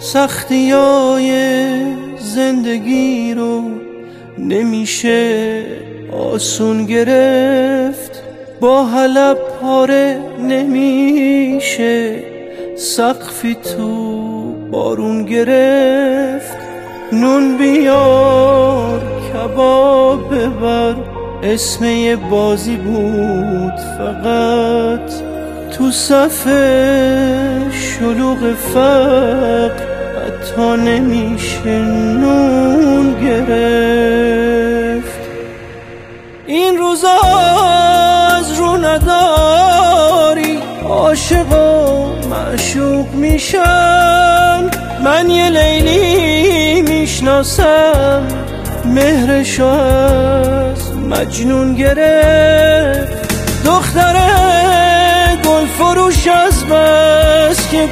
سختیای زندگی رو نمیشه آسون گرفت، با حلب پاره نمیشه سقفی تو بارون گرفت. نون بیار کباب ببر اسم یه بازی بود فقط، تو صف شلوغ فقر حتی نمیشه نون گرفت. این روزا از رو نداری عاشق و معشوق میشن، من یه لیلی میشناسم مهرشو از مجنون گرفت. دختره گل فروش از بس که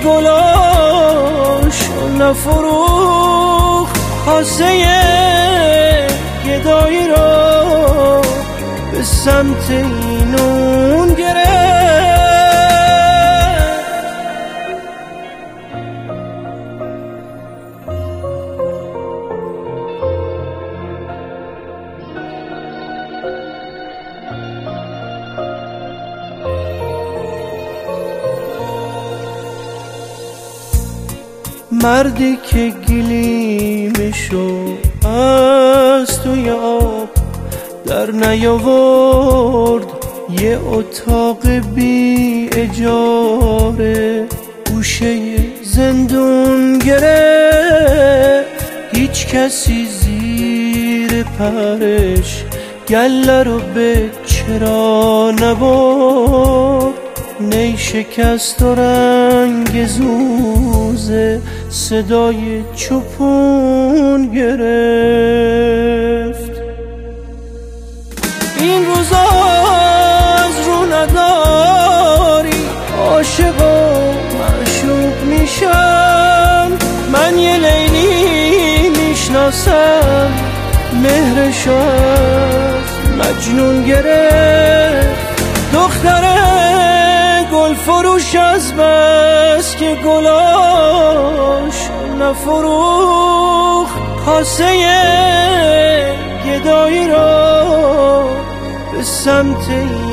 گلاشو نفروخ، خاصه گدایی رو به سمت اینون گرفت. مردی که گلیمشو از توی آب در نیاورد، یه اتاق بی اجاره گوشه زندون گرفت. هیچ کسی زیر پرش گله رو به چرا نبرد، نی شکست و رنگ زوزه صدای چوپون گرفت. این روزا از رو نداری عاشق و معشوق میشن، من یه لیلی میشناسم مهرشو از مجنون گرفت. دختره گل فروش از بس که گلاش نفروخ، خاصه گدایی را به سمت